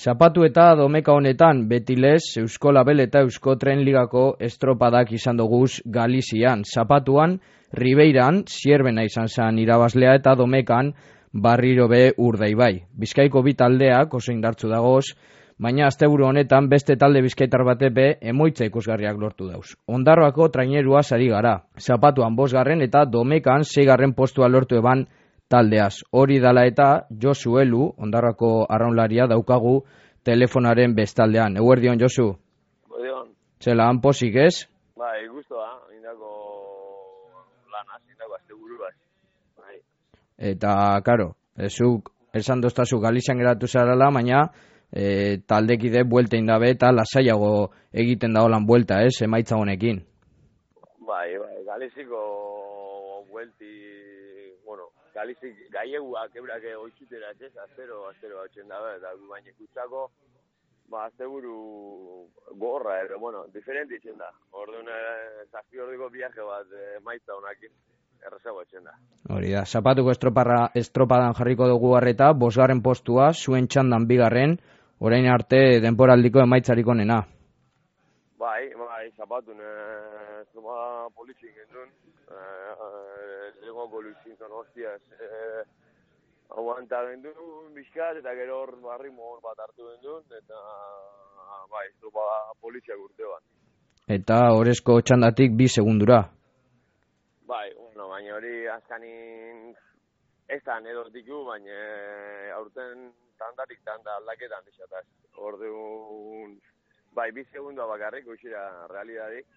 Zapatu eta domeka honetan, betilez, Eusko Label eta Eusko Tren Ligako estropadak izan doguz Galizian. Zapatuan, Ribeiran, Zierbena izan zen irabazlea eta domekan, Barriro be Urdaibai. Bizkaiko bi taldeak oso indartzu dagoz, baina asteburu honetan beste talde bizkaitar bate be emoitza ikusgarriak lortu dauz. Ondarroako trainerua sari gara. Zapatuan 5. eta domekan 6. postua lortu eban taldeaz. Hori dala eta Josu Elu, Ondarroako arraunlaria daukagu telefonaren bestaldean. Eguerdion, Josu? Eguerdion. Zela, han posik ez? Bai, guztua, indako lanaz, indako asteburu bat. Bai. Eta, karo, zuk esan doztazu Galizian geratu zarala, baina taldekide buelta indabe eta lasaiago egiten da holan buelta, ez, emaitza honekin. Bai, Galiziko buelti, bueno, Galizik gaieguak ebrak oitzutera ez, astero hautzen dabe, eta baina ikutzako, asteburu gorra, bueno, diferente itzen da. Orduan, zazpi ordiko viaje bat emaitza honekin. Errezago etxen da. Hori da, Zapatuko estropadan jarriko dugu harreta, 5. postua, zuen txandan 2. orain arte denporaldiko emaitzarik onena. Bai, Zapatun estropada politxik gendun, legoko luizinton hostiaz, aguanta gendun bizkat, eta gero hor barri mohon bat hartu gendun, eta estropada politxak urte bat. Eta horrezko txandatik 2 segundura. Bai, baina hori azkanin ez da nedortiku, baina aurten tandarik tanda aldaketan dixataz. Orduan, 2 segundua bakarrik, uxira realidadik,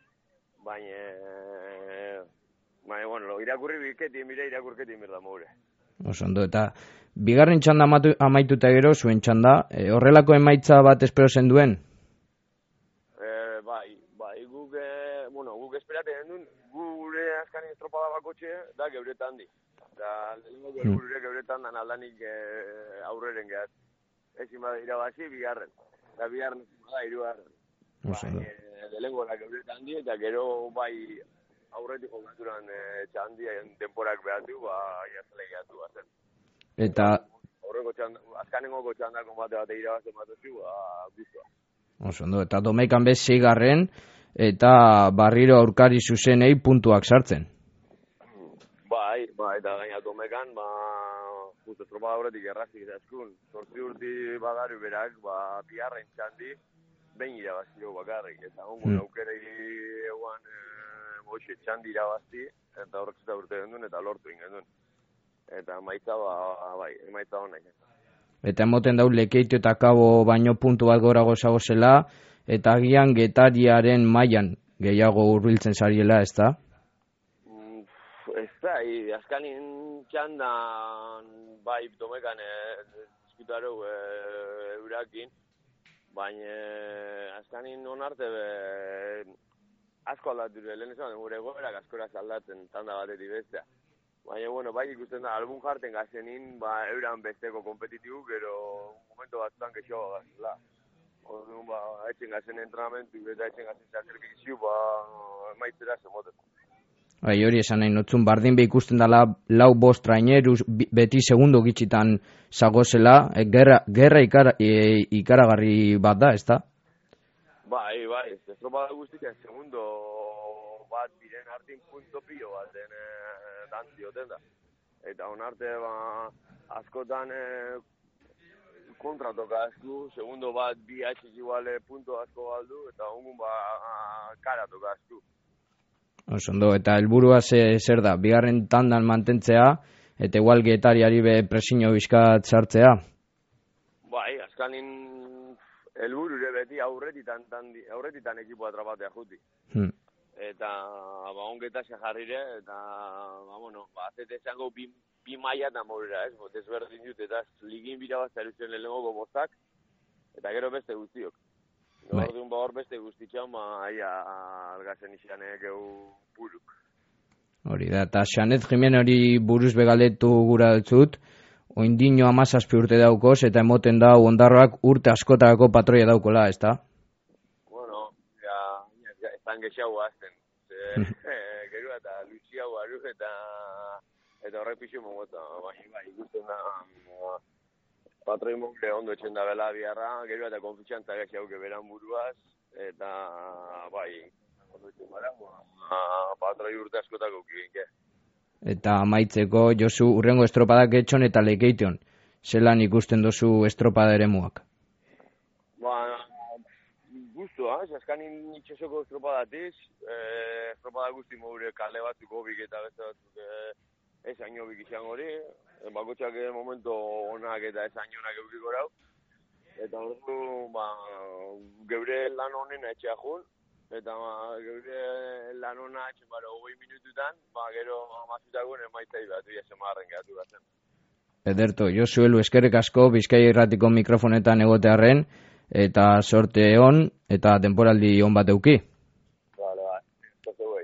baina, irakurri bilketin bire, irakurketin birda moure. Osondo, eta 2. txanda amaituta gero, zuen txanda, horrelako emaitza bat espero zen duen? Guk esperate gendun, gure azkanin estropada bakotxe da gebretan di. Eta gure gebretan dan aldanik aurreren gehat. Ezin bada irabazi, 2. Eta 2. da 3. Delengo da gebretan di, eta gero bai aurretik jokaturan txandien temporak behatu, jazale gehatu bazen. Eta azkanengoko txandako bate irabazen batuzi, guztua. Osondo, eta domekan bez 6. eta Barriro aurkari zuzenei puntuak sartzen. Bai, eta gaina domekan, justo estropada horretik errazik ezazkun. 8 urti badaru berak, 2. txandi, behin irabazio bakarrik. Eta hongun aukerei eguan txandi irabazti, eta horretzuta urte gendun, eta lortu ingendun. Eta emaitza emaitza honek. Eta emoten dau Lekeitu eta Kabo baino puntu bat gorago zagozela, eta agian Getariaren mailan gehiago hurbiltzen zariela, ez da? Ez da, azkanin txandan bai domekan diskutaro eurakin, baina azkanin onarte asko aldatu lehen esan, gure goberak askoraz aldatzen tanda batetik bestea. Baina, bai ikusten da, albun jarten gazenin, euran besteko kompetitibu, gero momento batzutan kexoa gazela. Orduan, etxen gazen entrenamentu, eta etxen gazen sakrifizio, emaitzera zemoten. Hori esan nahi notzun, bardin be ikusten dala 4-5 traineruz beti segundo gitxitan zagozela, gerra ikaragarri bat da, ez da? Bai, estropada guztik segundo bat biren hartin punto pilo bat dantzioten da. Eta onarte, askotan kontra toka asku, segundo bat 2 hatxik iguale punto asko galdu, eta hongun kara toka asku. Osondo, eta helburua zer da, 2. tandan mantentzea, eta igual Getariari be presiño bizkat sartzea? Bai, azkanin helburure beti aurretitan ekipo atrapatea juti. Eta, ongeta xe jarrire, eta, azete esango bi maia eta morera, ez? Desberdin dut, eta ligin birabazta eruzien lehenengoko bostak, eta gero beste guztiok. Orduan hor beste guztitxan, algazen izanek buruk. Hori da, eta Xanet Jimen hori buruz begaletu gura dutzut, oindino 17 urte daukoz, eta emoten da Ondarroak urte askotako patroia daukola, ez da? Estan gexau azten. Gero eta Luciau aru eta horrek pixu mogota. Bai, ikusten da patroi mugre ondo etxen da bela biharra, gero eta konfitxantza gaxi hauke beran buruaz, eta bai, ondo etxen bara, patroi urte askotako ukiginke. Eta amaitzeko, Josu, urrengo estropadak etxon eta lekeition. Zelan ikusten dozu estropada ere muak? Guztua, askanin itxosoko estropadatik, estropada guzti mogure kale batzuk hobik eta beste batzuk ez hain hobik izan hori, bakotxak momento onak eta ez hain onak eukiko rau. Eta ordu, geure lan honen etxea jun, eta geure lan hona etxen 20 minututan, gero amazutagun emaitzai batu jasemarren gehatu gazen. Ederto, Josu Elu eskerrik asko Bizkaia Irratiko mikrofonetan egotearren, eta sorte on eta denporaldi on bat euki.